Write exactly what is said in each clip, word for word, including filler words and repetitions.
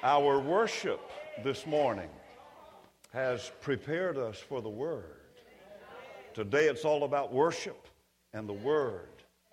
Our worship this morning has prepared us for the Word. Today it's all about worship and the Word.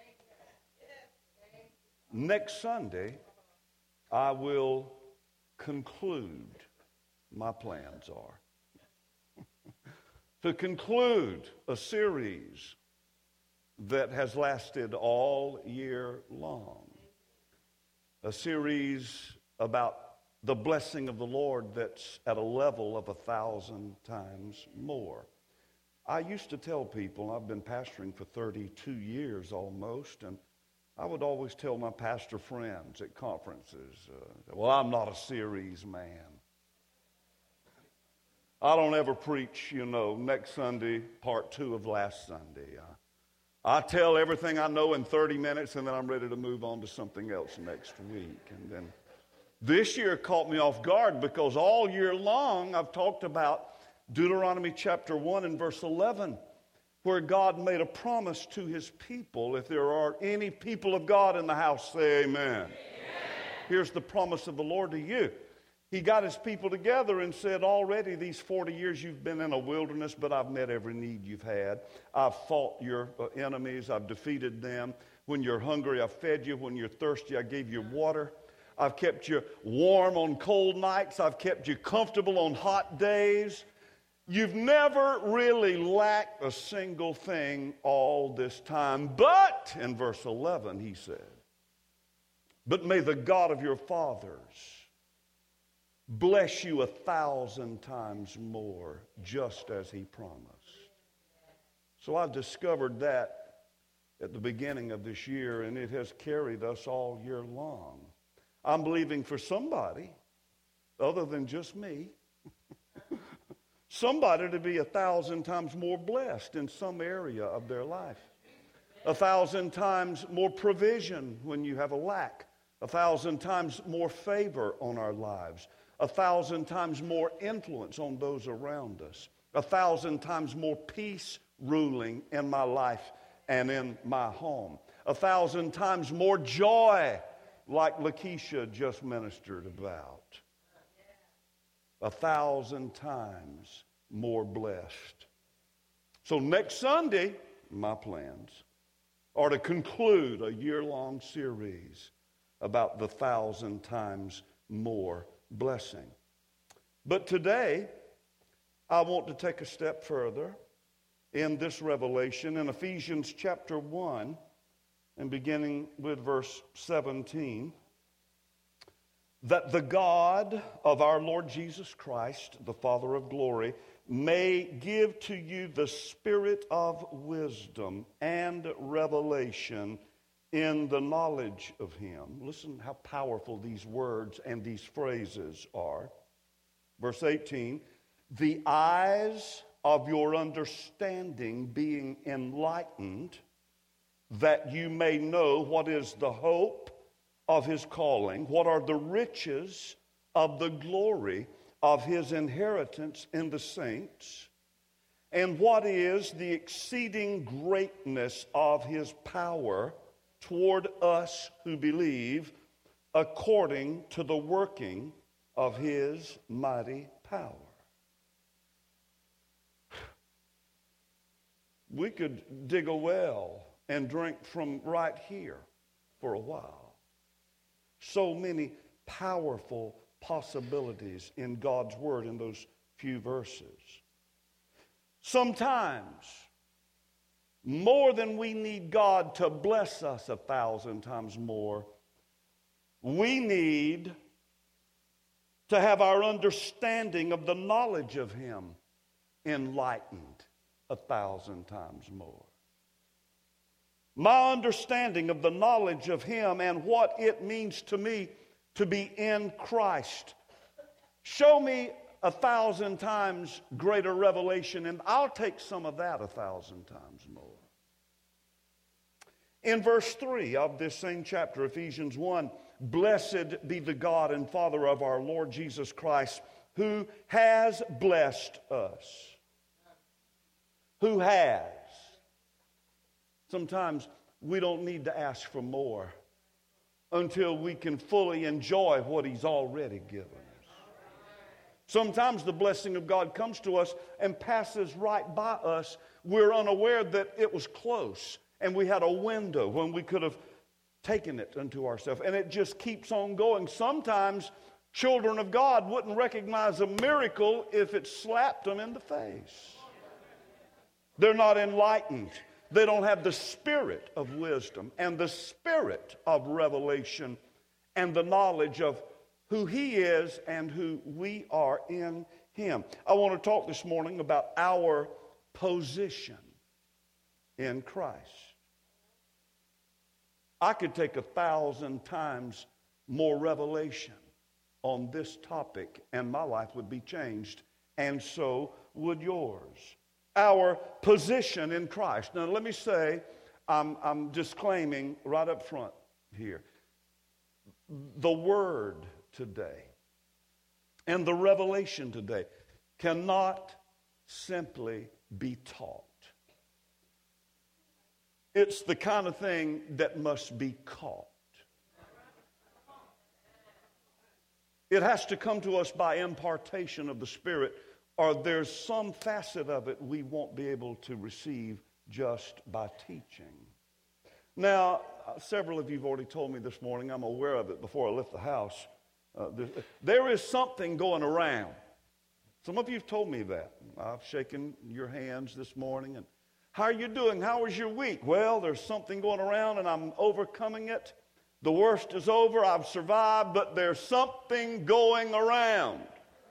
Next Sunday, I will conclude, my plans are, to conclude a series that has lasted all year long. A series about the blessing of the Lord that's at a level of a thousand times more. I used to tell people, I've been pastoring for thirty-two years almost, and I would always tell my pastor friends at conferences, uh, well, I'm not a series man. I don't ever preach, you know, next Sunday, part two of last Sunday. I, I tell everything I know in thirty minutes, and then I'm ready to move on to something else next week. And then this year caught me off guard because all year long I've talked about Deuteronomy chapter one and verse eleven, where God made a promise to his people. If there are any people of God in the house, say amen. Amen. Here's the promise of the Lord to you. He got his people together and said, already these forty years you've been in a wilderness, but I've met every need you've had. I've fought your enemies. I've defeated them. When you're hungry, I've fed you. When you're thirsty, I gave you water. I've kept you warm on cold nights. I've kept you comfortable on hot days. You've never really lacked a single thing all this time. But, in verse eleven, he said, but may the God of your fathers bless you a thousand times more, just as he promised. So I discovered that at the beginning of this year, and it has carried us all year long. I'm believing for somebody, other than just me, somebody to be a thousand times more blessed in some area of their life. A thousand times more provision when you have a lack. A thousand times more favor on our lives. A thousand times more influence on those around us. A thousand times more peace ruling in my life and in my home. A thousand times more joy, like Lakeisha just ministered about. A thousand times more blessed. So next Sunday, my plans are to conclude a year-long series about the thousand times more blessing. But today, I want to take a step further in this revelation in Ephesians chapter one, and beginning with verse seventeen, that the God of our Lord Jesus Christ, the Father of glory, may give to you the spirit of wisdom and revelation in the knowledge of him. Listen how powerful these words and these phrases are. Verse eighteen, the eyes of your understanding being enlightened, that you may know what is the hope of his calling, what are the riches of the glory of his inheritance in the saints, and what is the exceeding greatness of his power toward us who believe, according to the working of his mighty power. We could dig a well and drink from right here for a while. So many powerful possibilities in God's word in those few verses. Sometimes, more than we need God to bless us a thousand times more, we need to have our understanding of the knowledge of him enlightened a thousand times more. My understanding of the knowledge of him and what it means to me to be in Christ. Show me a thousand times greater revelation, and I'll take some of that a thousand times more. In verse three of this same chapter, Ephesians one, blessed be the God and Father of our Lord Jesus Christ, who has blessed us. Who has. Sometimes we don't need to ask for more. until we can fully enjoy what He's already given us. Sometimes the blessing of God comes to us and passes right by us. We're unaware that it was close and we had a window when we could have taken it unto ourselves. And it just keeps on going. Sometimes children of God wouldn't recognize a miracle if it slapped them in the face. They're not enlightened. They don't have the spirit of wisdom and the spirit of revelation and the knowledge of who He is and who we are in Him. I want to talk this morning about our position in Christ. I could take a thousand times more revelation on this topic and my life would be changed, and so would yours. Our position in Christ. Now let me say, I'm, I'm disclaiming right up front here. The Word today and the revelation today cannot simply be taught. It's the kind of thing that must be caught. It has to come to us by impartation of the Spirit, or there's some facet of it we won't be able to receive just by teaching. Now, uh, several of you have already told me this morning, I'm aware of it before I left the house. Uh, there, there is something going around. Some of you have told me that. I've shaken your hands this morning. And how are you doing? How was your week? Well, there's something going around and I'm overcoming it. The worst is over. I've survived, but there's something going around.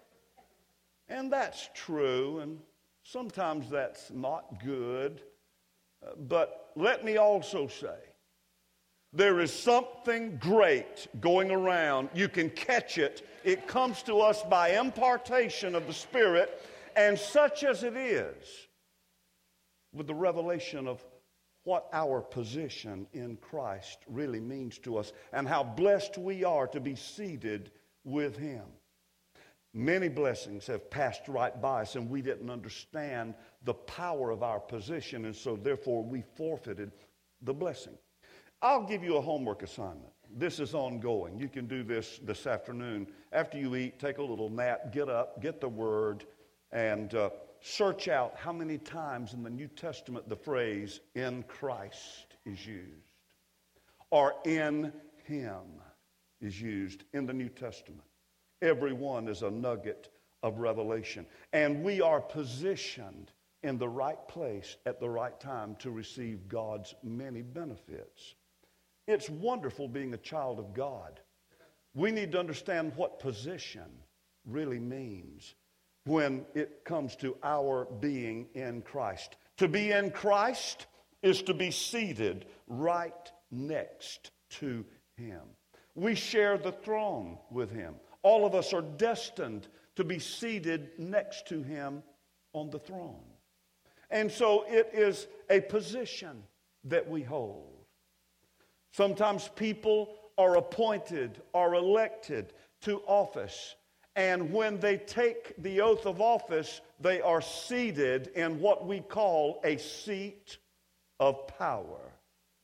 And that's true, and sometimes that's not good. Uh, but let me also say, there is something great going around. You can catch it. It comes to us by impartation of the Spirit, and such as it is, with the revelation of what our position in Christ really means to us and how blessed we are to be seated with Him. Many blessings have passed right by us and we didn't understand the power of our position, and so therefore we forfeited the blessing. I'll give you a homework assignment. This is ongoing. You can do this this afternoon. After you eat, take a little nap, get up, get the Word, and uh, search out how many times in the New Testament the phrase "in Christ" is used, or "in Him" is used in the New Testament. Every one is a nugget of revelation. And we are positioned in the right place at the right time to receive God's many benefits. It's wonderful being a child of God. We need to understand what position really means when it comes to our being in Christ. To be in Christ is to be seated right next to Him. We share the throne with Him. All of us are destined to be seated next to Him on the throne. And so it is a position that we hold. Sometimes people are appointed or elected to office, and when they take the oath of office, they are seated in what we call a seat of power.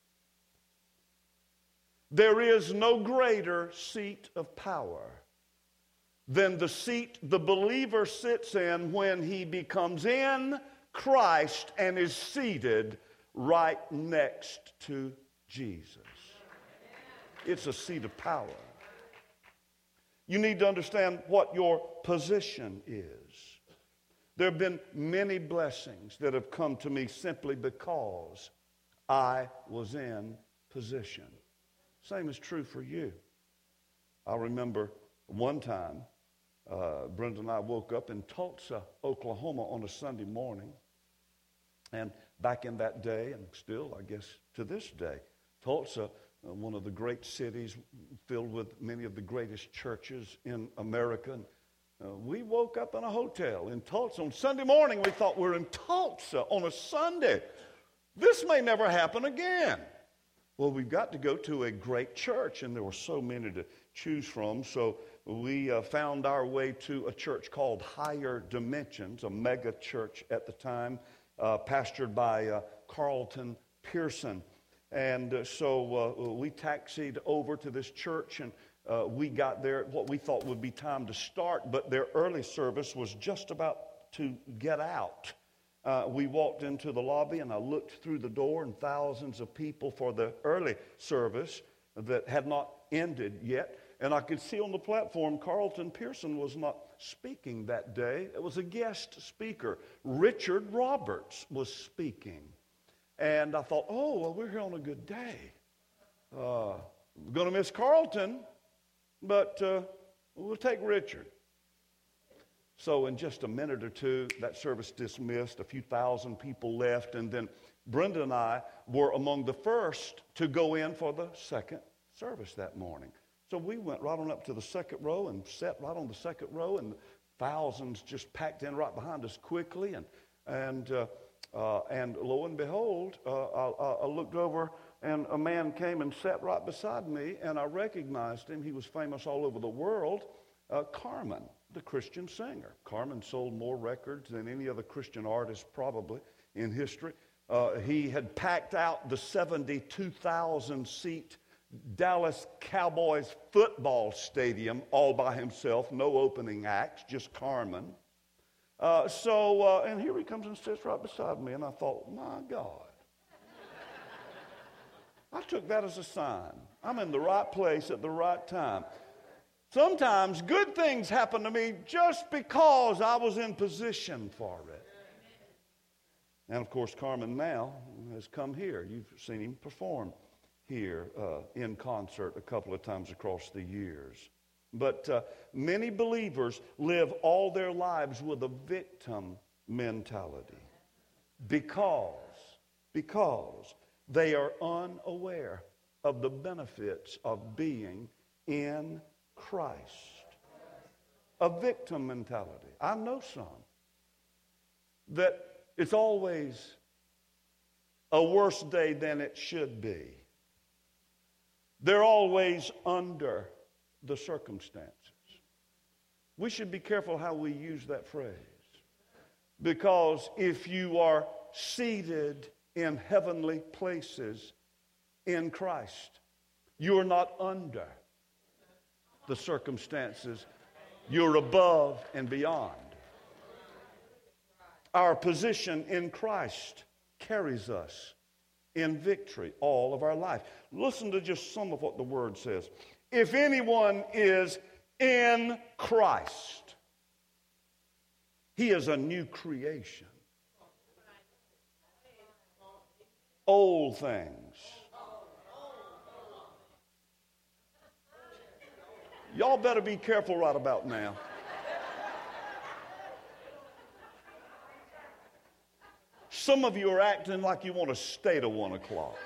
There is no greater seat of power than the seat the believer sits in when he becomes in Christ and is seated right next to Jesus. It's a seat of power. You need to understand what your position is. There have been many blessings that have come to me simply because I was in position. Same is true for you. I remember one time, uh, Brenda and I woke up in Tulsa, Oklahoma on a Sunday morning. And back in that day, and still, I guess, to this day, Tulsa, uh, one of the great cities filled with many of the greatest churches in America. And, uh, we woke up in a hotel in Tulsa. On Sunday morning, we thought we were in Tulsa on a Sunday. This may never happen again. Well, we've got to go to a great church, and there were so many to choose from. So we uh, found our way to a church called Higher Dimensions, a mega church at the time, uh, pastored by uh, Carlton Pearson. And uh, so uh, we taxied over to this church, and uh, we got there at what we thought would be time to start, but their early service was just about to get out. Uh, we walked into the lobby, and I looked through the door, and thousands of people for the early service that had not ended yet. And I could see on the platform, Carlton Pearson was not speaking that day. It was a guest speaker. Richard Roberts was speaking. And I thought, oh, well, we're here on a good day. Uh, we're going to miss Carlton, but uh, we'll take Richard. So in just a minute or two, that service dismissed. A few thousand people left. And then Brenda and I were among the first to go in for the second service that morning. So we went right on up to the second row and sat right on the second row, and thousands just packed in right behind us quickly. And and uh, uh, and lo and behold, uh, I, I looked over, and a man came and sat right beside me, and I recognized him. He was famous all over the world, uh, Carmen, the Christian singer. Carmen sold more records than any other Christian artist probably in history. Uh, he had packed out the seventy-two thousand seat Dallas Cowboys football stadium all by himself, no opening acts, just Carmen. Uh, so, uh, and here he comes and sits right beside me, and I thought, my God. I took that as a sign. I'm in the right place at the right time. Sometimes good things happen to me just because I was in position for it. And of course, Carmen now has come here. You've seen him perform here uh, in concert a couple of times across the years. But uh, many believers live all their lives with a victim mentality because, because they are unaware of the benefits of being in Christ. A victim mentality. I know some that it's always a worse day than it should be. They're always under the circumstances. We should be careful how we use that phrase. Because if you are seated in heavenly places in Christ, you are not under the circumstances. You're above and beyond. Our position in Christ carries us in victory all of our life. Listen to just some of what the Word says. If anyone is in Christ, he is a new creation. Old things. Y'all better be careful right about now. Some of you are acting like you want to stay to one o'clock.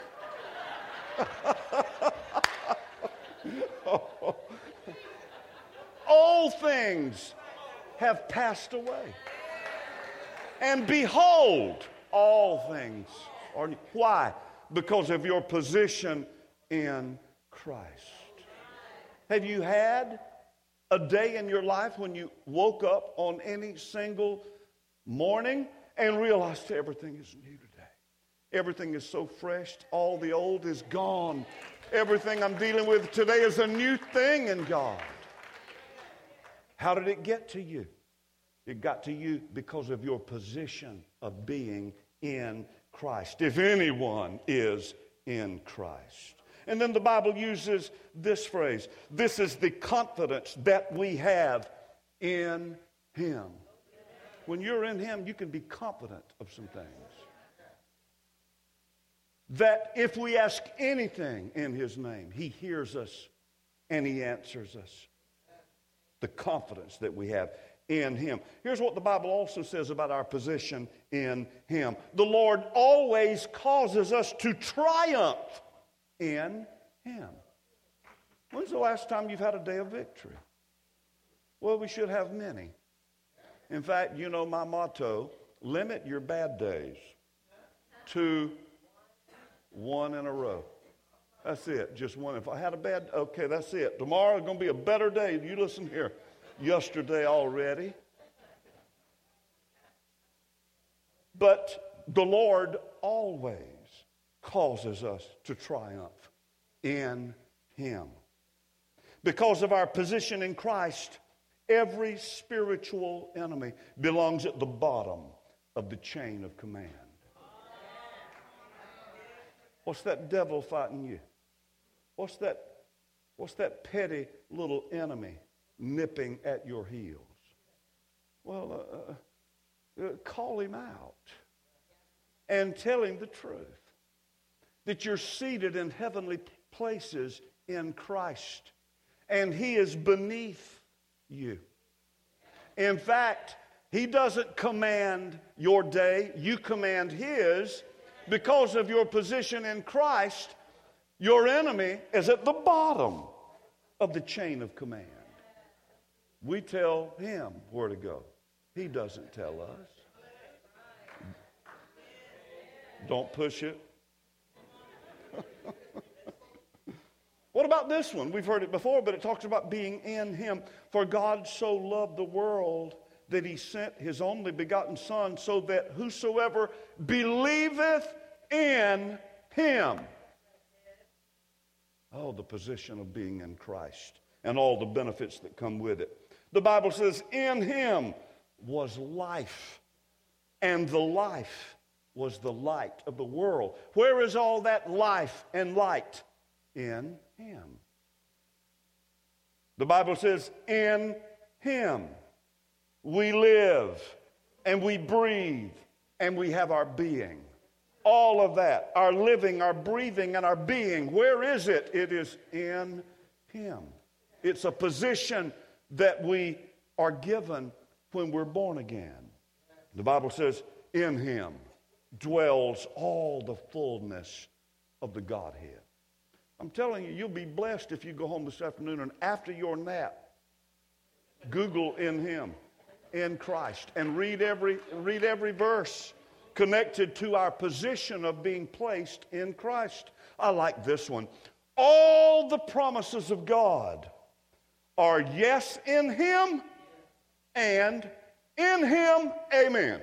Old things have passed away. And behold, all things are new. Why? Because of your position in Christ. Have you had a day in your life when you woke up on any single morning and realized everything is new today? Everything is so fresh. All the old is gone. Everything I'm dealing with today is a new thing in God. How did it get to you? It got to you because of your position of being in Christ. If anyone is in Christ. And then the Bible uses this phrase. This is the confidence that we have in Him. When you're in Him, you can be confident of some things. That if we ask anything in His name, He hears us and He answers us. The confidence that we have in Him. Here's what the Bible also says about our position in Him. The Lord always causes us to triumph in Him. When's the last time you've had a day of victory? Well, we should have many. In fact, you know my motto, limit your bad days to one in a row. That's it, just one. If I had a bad, okay, that's it. Tomorrow is going to be a better day. You listen here. Yesterday already. But the Lord always causes us to triumph in Him. Because of our position in Christ, every spiritual enemy belongs at the bottom of the chain of command. What's that devil fighting you? What's that, what's that petty little enemy nipping at your heels? Well, uh, uh, call him out and tell him the truth. That you're seated in heavenly places in Christ, and He is beneath you. In fact, He doesn't command your day, you command His. Because of your position in Christ, your enemy is at the bottom of the chain of command. We tell Him where to go. He doesn't tell us. Don't push it. What about this one? We've heard it before, but it talks about being in Him. For God so loved the world that He sent His only begotten Son, so that whosoever believeth in Him. Oh, the position of being in Christ and all the benefits that come with it. The Bible says, in Him was life, and the life was the light of the world. Where is all that life and light? In Him. The Bible says, in Him we live and we breathe and we have our being. All of that, our living, our breathing, and our being, where is it? It is in Him. It's a position that we are given when we're born again. The Bible says, in Him dwells all the fullness of the Godhead. I'm telling you, you'll be blessed if you go home this afternoon and after your nap, Google in Him, in Christ, and read every, read every verse connected to our position of being placed in Christ. I like this one. All the promises of God are yes in Him and in Him, amen.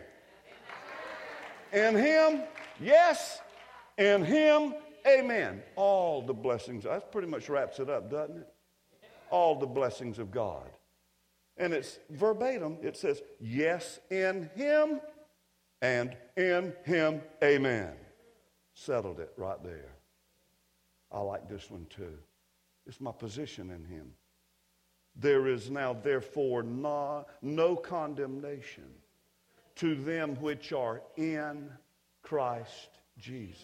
In Him, yes. In Him, amen. All the blessings. That pretty much wraps it up, doesn't it? All the blessings of God. And it's verbatim. It says, yes in Him and in Him, amen. Settled it right there. I like this one too. It's my position in Him. There is now therefore no, no condemnation to them which are in Christ Jesus.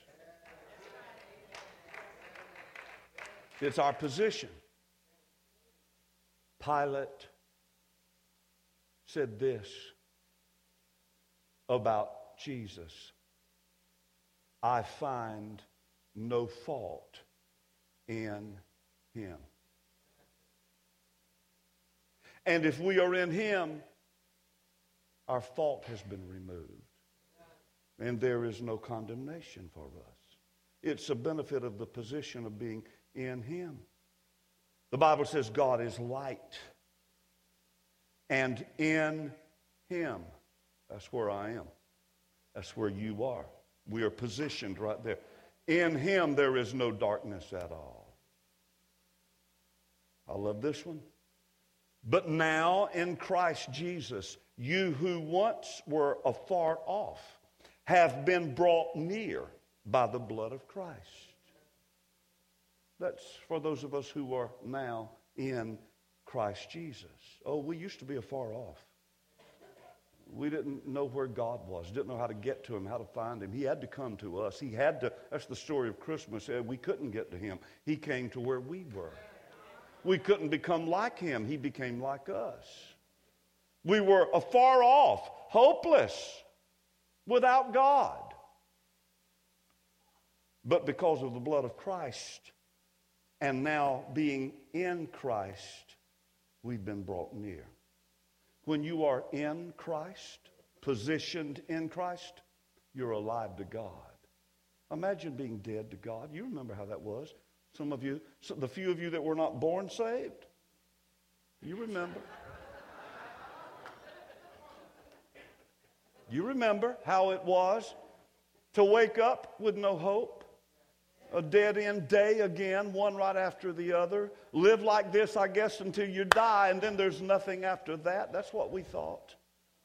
It's our position. Pilate said this about Jesus: I find no fault in Him. And if we are in Him, our fault has been removed. And there is no condemnation for us. It's a benefit of the position of being in Him. The Bible says God is light. And in Him, that's where I am. That's where you are. We are positioned right there. In Him there is no darkness at all. I love this one. But now in Christ Jesus, you who once were afar off have been brought near by the blood of Christ. That's for those of us who are now in Christ Jesus. Oh, we used to be afar off. We didn't know where God was, didn't know how to get to Him, how to find Him. He had to come to us. He had to, that's the story of Christmas. We couldn't get to Him. He came to where we were. We couldn't become like Him. He became like us. We were afar off, hopeless, without God. But because of the blood of Christ, and now being in Christ, we've been brought near. When you are in Christ, positioned in Christ, you're alive to God. Imagine being dead to God. You remember how that was. Some of you, so the few of you that were not born saved, you remember. You remember how it was To wake up with no hope. A dead-end day again, one right after the other. Live like this, I guess, until you die, and then there's nothing after that. That's what we thought.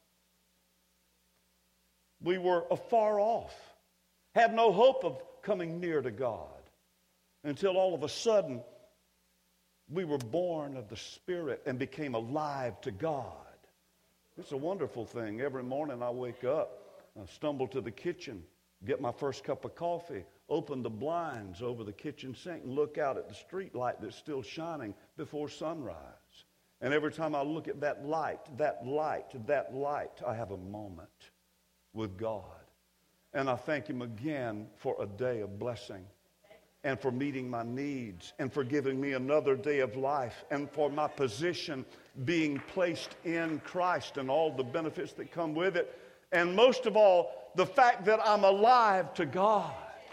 We were afar off. Had no hope of coming near to God. Until all of a sudden, we were born of the Spirit and became alive to God. It's a wonderful thing. Every morning I wake up, I stumble to the kitchen, get my first cup of coffee, open the blinds over the kitchen sink and look out at the street light that's still shining before sunrise. And every time I look at that light, that light, that light, I have a moment with God. And I thank Him again for a day of blessing and for meeting my needs and for giving me another day of life and for my position being placed in Christ and all the benefits that come with it. And most of all, the fact that I'm alive to God.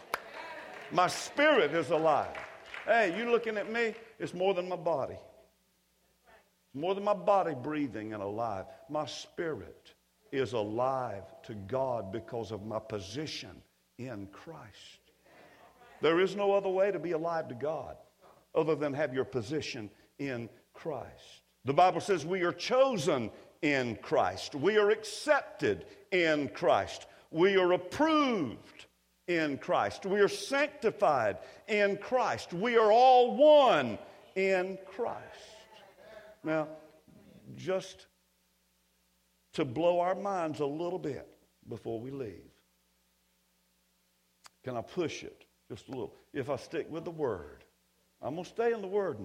My spirit is alive. Hey, you looking at me? It's more than my body. It's more than my body breathing and alive. My spirit is alive to God because of my position in Christ. There is no other way to be alive to God other than have your position in Christ. The Bible says we are chosen in Christ. We are accepted in Christ. We are approved in Christ. We are sanctified in Christ. We are all one in Christ. Now, just to blow our minds a little bit before we leave, can I push it just a little? If I stick with the Word, I'm going to stay in the Word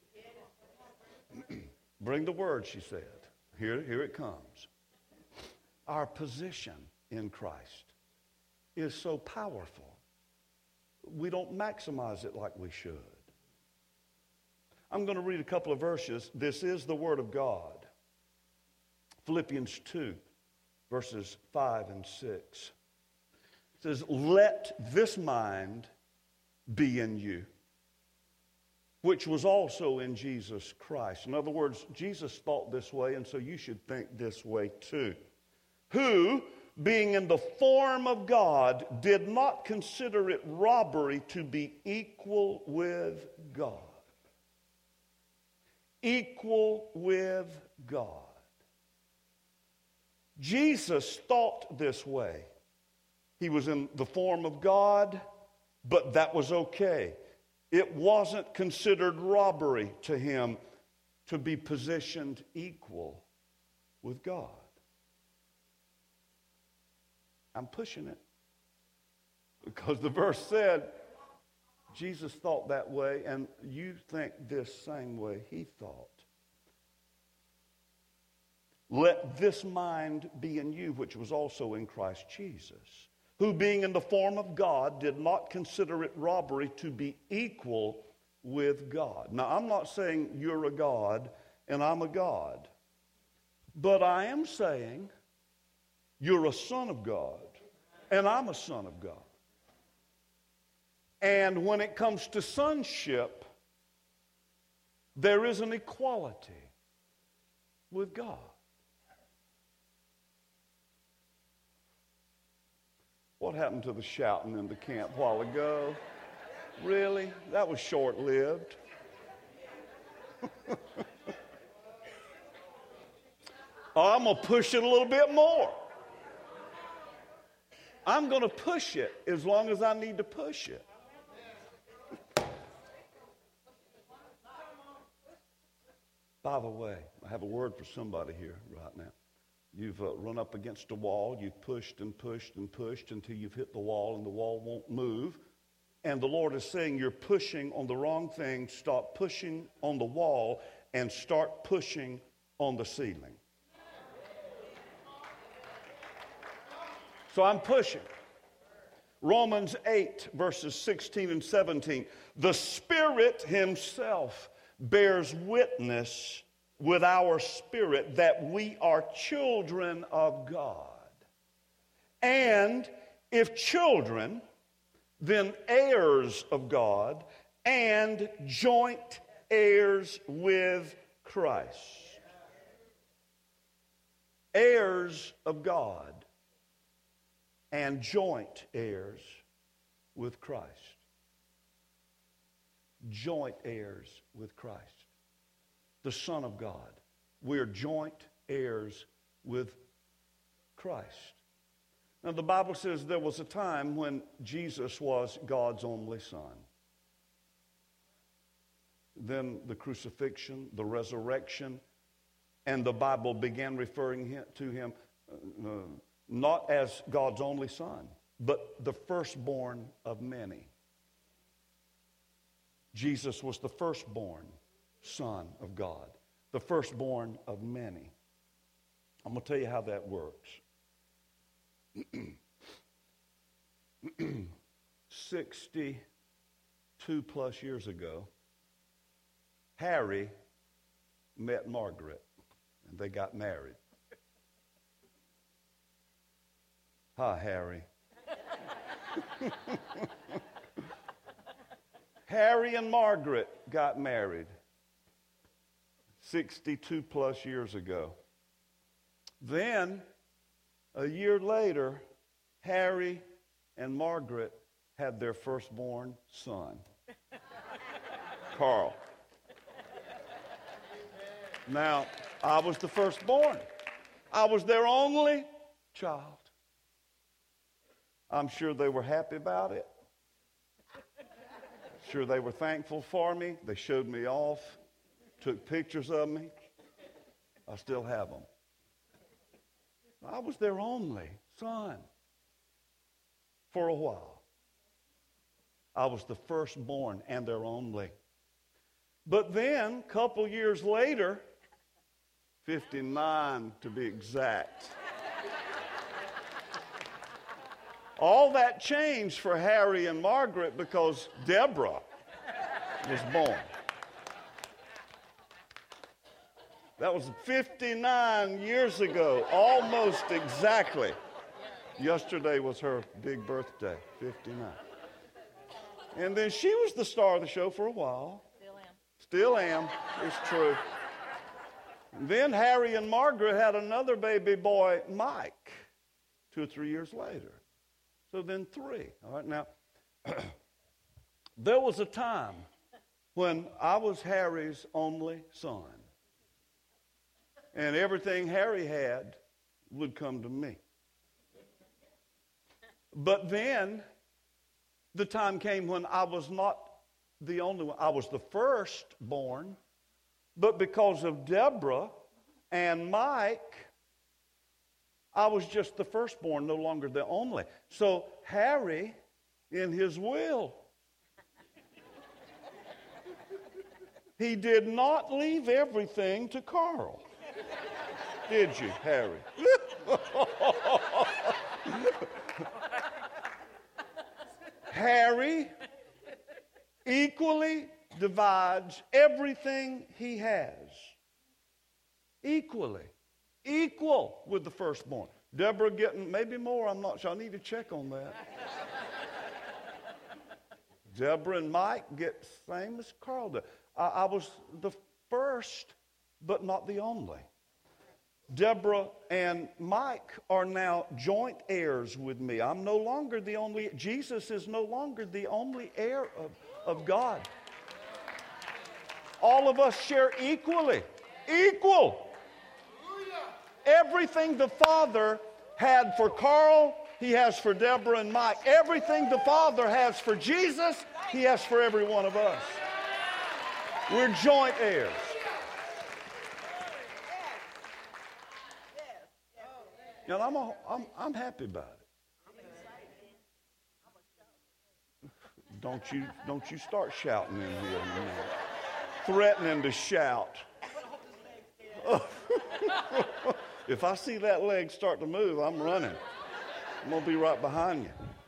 now. Bring the Word, she said. Here, here it comes. Our position in Christ is so powerful. We don't maximize it like we should. I'm going to read a couple of verses. This is the Word of God. Philippians two, verses five and six. It says, let this mind be in you, which was also in Jesus Christ. In other words, Jesus thought this way, and so you should think this way too. Who, being in the form of God, did not consider it robbery to be equal with God. Equal with God. Jesus thought this way. He was in the form of God, but that was okay. It wasn't considered robbery to him to be positioned equal with God. I'm pushing it because the verse said Jesus thought that way, and you think this same way he thought. Let this mind be in you, which was also in Christ Jesus, who being in the form of God did not consider it robbery to be equal with God. Now, I'm not saying you're a God and I'm a God, but I am saying you're a son of God and I'm a son of God. And when it comes to sonship, there is an equality with God. What happened to the shouting in the camp a while ago? Really? That was short-lived. Oh, I'm going to push it a little bit more. I'm going to push it as long as I need to push it. By the way, I have a word for somebody here right now. You've uh, run up against a wall. You've pushed and pushed and pushed until you've hit the wall and the wall won't move. And the Lord is saying you're pushing on the wrong thing. Stop pushing on the wall and start pushing on the ceiling. So I'm pushing. Romans eight, verses sixteen and seventeen. The Spirit Himself bears witness with our spirit that we are children of God. And if children, then heirs of God and joint heirs with Christ. Heirs of God and joint heirs with Christ. Joint heirs with Christ. The Son of God. We're joint heirs with Christ. Now the Bible says there was a time when Jesus was God's only Son. Then the crucifixion, the resurrection, and the Bible began referring him, to him uh, not as God's only Son, but the firstborn of many. Jesus was the firstborn Son of God, the firstborn of many. I'm going to tell you how that works. sixty-two plus years ago, Harry met Margaret, and they got married. Hi, Harry. Harry and Margaret got married sixty-two plus years ago. Then, a year later, Harry and Margaret had their firstborn son, Carl. Now, I was the firstborn. I was their only child. I'm sure they were happy about it. Sure they were thankful for me. They showed me off, took pictures of me. I still have them. I was their only son for a while. I was the firstborn and their only. But then, a couple years later, fifty-nine to be exact, all that changed for Harry and Margaret because Deborah was born. That was fifty-nine years ago, almost exactly. Yesterday was her big birthday, fifty-nine. And then she was the star of the show for a while. Still am. Still am, it's true. And then Harry and Margaret had another baby boy, Mike, two or three years later. So then three. All right, now, there was a time when I was Harry's only son. And everything Harry had would come to me. But then the time came when I was not the only one. I was the firstborn, but because of Deborah and Mike, I was just the firstborn, no longer the only. So Harry, in his will, he did not leave everything to Carl. Did you, Harry? Harry equally divides everything he has. Equally. Equal with the firstborn. Deborah getting maybe more, I'm not sure. I need to check on that. Deborah and Mike get same as Carl did. I, I was the first, but not the only. Deborah and Mike are now joint heirs with me. I'm no longer the only, Jesus is no longer the only heir of, of God. All of us share equally. Equal. Everything the Father had for Carl, he has for Deborah and Mike. Everything the Father has for Jesus, he has for every one of us. We're joint heirs. And I'm, a, I'm, I'm happy about it. Don't you, don't you start shouting in here in a minute. Threatening to shout. If I see that leg start to move, I'm running. I'm going to be right behind you.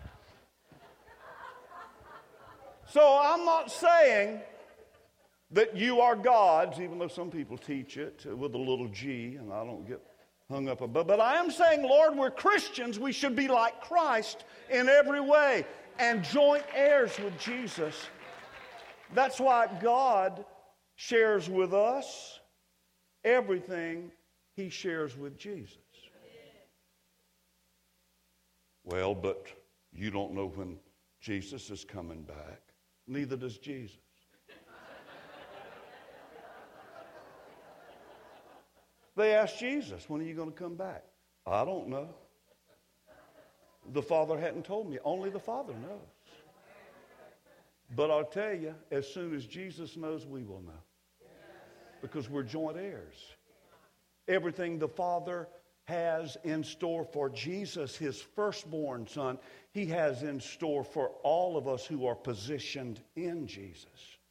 So I'm not saying that you are God's, even though some people teach it with a little g, and I don't get hung up above. But I am saying, Lord, we're Christians. We should be like Christ in every way and joint heirs with Jesus. That's why God shares with us everything he shares with Jesus. Well, but you don't know when Jesus is coming back. Neither does Jesus. They asked Jesus, when are you going to come back? I don't know. The Father hadn't told me. Only the Father knows. But I'll tell you, as soon as Jesus knows, we will know. Because we're joint heirs. Everything the Father has in store for Jesus, his firstborn son, he has in store for all of us who are positioned in Jesus.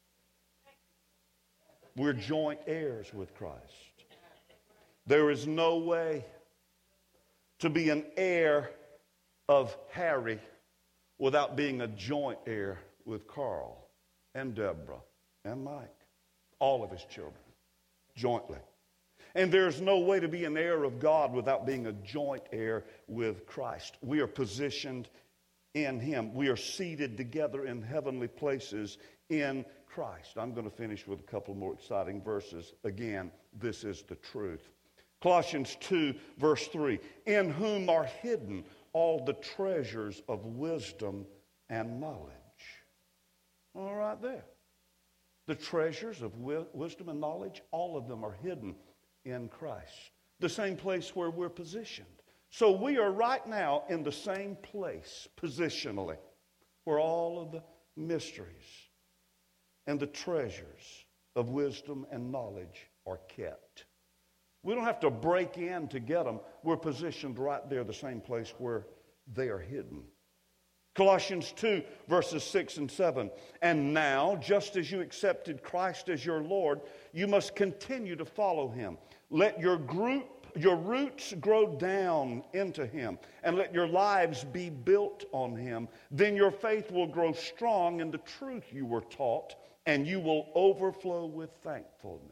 We're joint heirs with Christ. There is no way to be an heir of Harry without being a joint heir with Carl and Deborah and Mike, all of his children, jointly. And there's no way to be an heir of God without being a joint heir with Christ. We are positioned in him. We are seated together in heavenly places in Christ. I'm going to finish with a couple more exciting verses. Again, this is the truth. Colossians two, verse three, in whom are hidden all the treasures of wisdom and knowledge. All right there. The treasures of wi- wisdom and knowledge, all of them are hidden in Christ. The same place where we're positioned. So we are right now in the same place, positionally, where all of the mysteries and the treasures of wisdom and knowledge are kept. We don't have to break in to get them. We're positioned right there, the same place where they are hidden. Colossians two, verses six and seven. And now, just as you accepted Christ as your Lord, you must continue to follow him. Let your group, your roots grow down into him, and let your lives be built on him. Then your faith will grow strong in the truth you were taught, and you will overflow with thankfulness.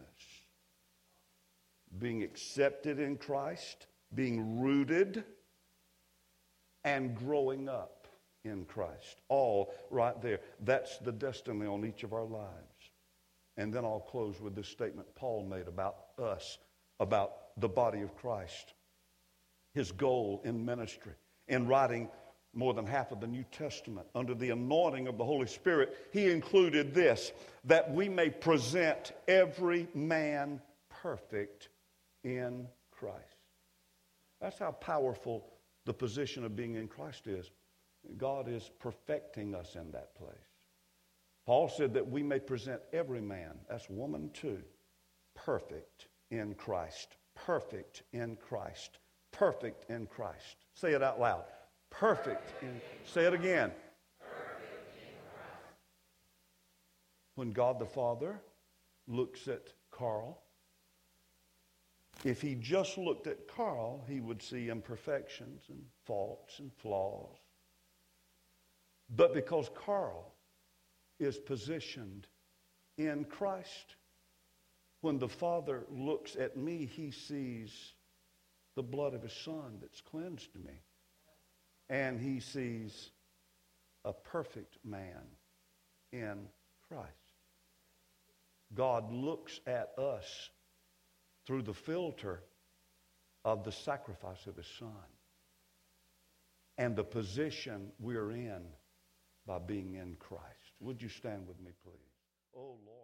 Being accepted in Christ, being rooted, and growing up in Christ. All right there. That's the destiny on each of our lives. And then I'll close with this statement Paul made about us, about the body of Christ. His goal in ministry, in writing more than half of the New Testament under the anointing of the Holy Spirit, he included this, that we may present every man perfect in Christ. That's how powerful the position of being in Christ is. God is perfecting us in that place. Paul said that we may present every man, that's woman too, perfect in Christ. Perfect in Christ. Perfect in Christ. Say it out loud. Perfect in, say it again. Perfect in Christ. When God the Father looks at Carl, if he just looked at Carl, he would see imperfections and faults and flaws. But because Carl is positioned in Christ, when the Father looks at me, he sees the blood of his Son that's cleansed me. And he sees a perfect man in Christ. God looks at us through the filter of the sacrifice of his Son and the position we're in by being in Christ. Would you stand with me, please? Oh, Lord.